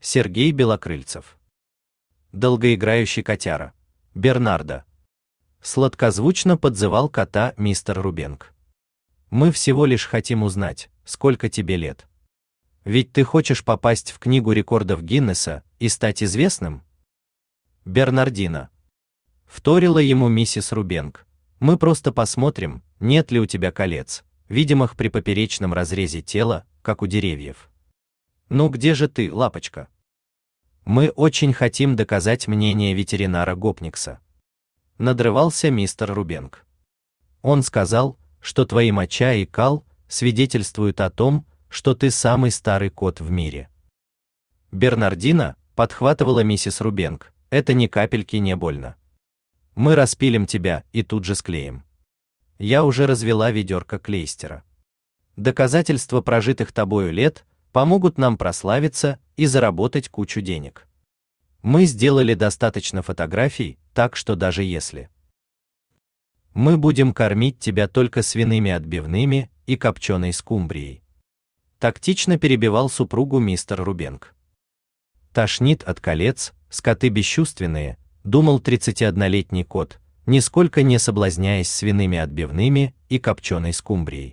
Сергей Белокрыльцев. Долгоиграющий котяра. Бернардо. Сладкозвучно подзывал кота мистер Рубенк. Мы всего лишь хотим узнать, сколько тебе лет. Ведь ты хочешь попасть в книгу рекордов Гиннесса и стать известным? Бернардино. Вторила ему миссис Рубенк. Мы просто посмотрим, нет ли у тебя колец, видимых при поперечном разрезе тела, как у деревьев. Ну где же ты, лапочка? Мы очень хотим доказать мнение ветеринара Гопникса. Надрывался мистер Рубенк. Он сказал, что твои моча и кал свидетельствуют о том, что ты самый старый кот в мире. Бернардино, подхватывала миссис Рубенк, это ни капельки не больно. Мы распилим тебя и тут же склеим. Я уже развела ведерко клейстера. Доказательства прожитых тобою лет помогут нам прославиться и заработать кучу денег. Мы сделали достаточно фотографий, так что даже если мы будем кормить тебя только свиными отбивными и копченой скумбрией. Тактично перебивал супругу мистер Рубенк. Тошнит от колец, скоты бесчувственные, думал 31-летний кот, нисколько не соблазняясь свиными отбивными и копченой скумбрией.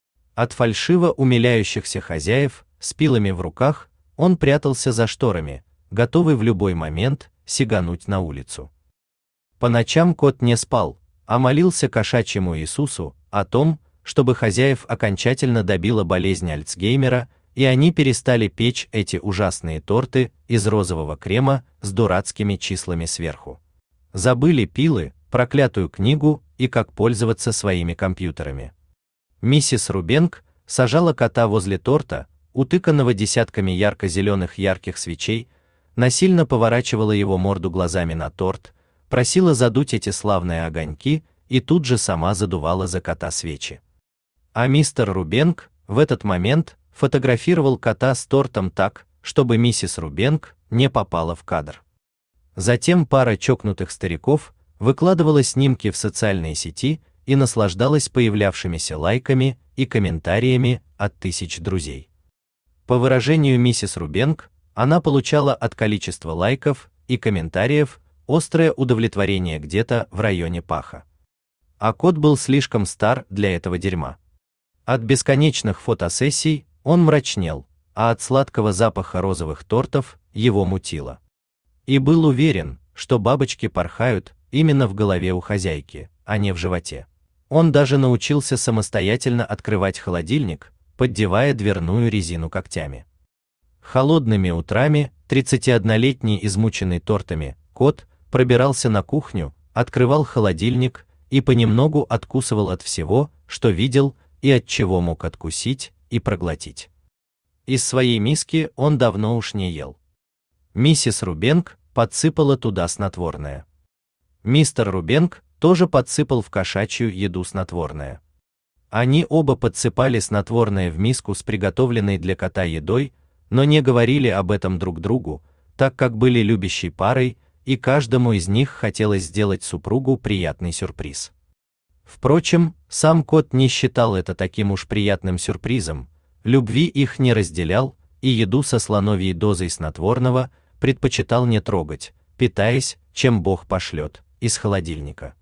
От фальшиво умиляющихся хозяев с пилами в руках он прятался за шторами, готовый в любой момент сигануть на улицу. По ночам кот не спал, а молился кошачьему Иисусу о том, чтобы хозяев окончательно добила болезнь Альцгеймера, и они перестали печь эти ужасные торты из розового крема с дурацкими числами сверху. Забыли пилы, проклятую книгу и как пользоваться своими компьютерами. Миссис Рубенк сажала кота возле торта, утыканного десятками ярко-зеленых ярких свечей, насильно поворачивала его морду глазами на торт, просила задуть эти славные огоньки и тут же сама задувала за кота свечи. А мистер Рубенк в этот момент фотографировал кота с тортом так, чтобы миссис Рубенк не попала в кадр. Затем пара чокнутых стариков выкладывала снимки в социальные сети и наслаждалась появлявшимися лайками и комментариями от тысяч друзей. По выражению миссис Рубенк, она получала от количества лайков и комментариев острое удовлетворение где-то в районе паха. А кот был слишком стар для этого дерьма. От бесконечных фотосессий он мрачнел, а от сладкого запаха розовых тортов его мутило. И был уверен, что бабочки порхают именно в голове у хозяйки, а не в животе. Он даже научился самостоятельно открывать холодильник, поддевая дверную резину когтями. Холодными утрами 31-летний измученный тортами кот пробирался на кухню, открывал холодильник и понемногу откусывал от всего, что видел и от чего мог откусить и проглотить. Из своей миски он давно уж не ел. Миссис Рубенк подсыпала туда снотворное. Мистер Рубенк тоже подсыпал в кошачью еду снотворное. Они оба подсыпали снотворное в миску с приготовленной для кота едой, но не говорили об этом друг другу, так как были любящей парой, и каждому из них хотелось сделать супругу приятный сюрприз. Впрочем, сам кот не считал это таким уж приятным сюрпризом, любви их не разделял, и еду со слоновьей дозой снотворного предпочитал не трогать, питаясь, чем Бог пошлет, из холодильника.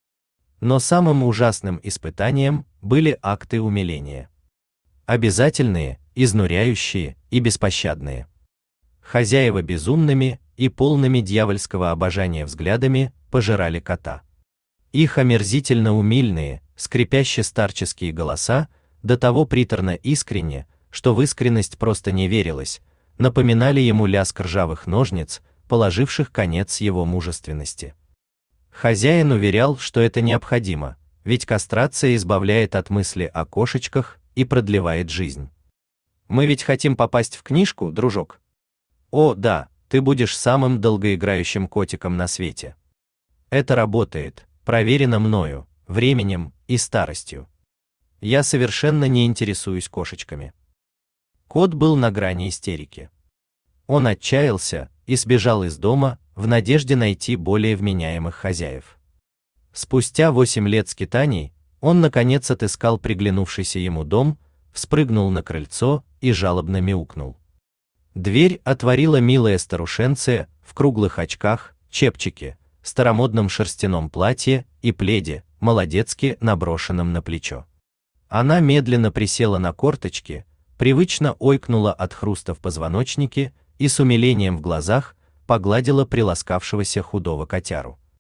Но самым ужасным испытанием были акты умиления. Обязательные, изнуряющие и беспощадные. Хозяева безумными и полными дьявольского обожания взглядами пожирали кота. Их омерзительно умильные, скрипящие старческие голоса, до того приторно искренне, что в искренность просто не верилось, напоминали ему лязг ржавых ножниц, положивших конец его мужественности. Хозяин уверял, что это необходимо, ведь кастрация избавляет от мысли о кошечках и продлевает жизнь. Мы ведь хотим попасть в книжку, дружок. О, да, ты будешь самым долгоиграющим котиком на свете. Это работает, проверено мною, временем и старостью. Я совершенно не интересуюсь кошечками. Кот был на грани истерики. Он отчаялся и сбежал из дома в надежде найти более вменяемых хозяев. Спустя 8 лет скитаний он наконец отыскал приглянувшийся ему дом, вспрыгнул на крыльцо и жалобно мяукнул. Дверь отворила милая старушенция в круглых очках, чепчике, старомодном шерстяном платье и пледе, молодецки наброшенном на плечо. Она медленно присела на корточки, привычно ойкнула от хруста в позвоночнике и с умилением в глазах погладила приласкавшегося худого котяру.